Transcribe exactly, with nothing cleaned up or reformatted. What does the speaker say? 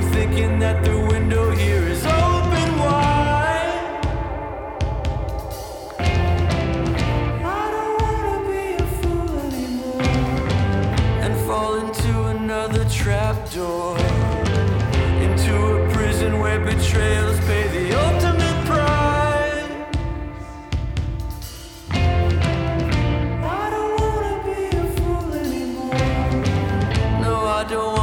thinking that the window here is open wide. I don't wanna be a fool anymore and fall into another trapdoor, into a prison where betrayals pay the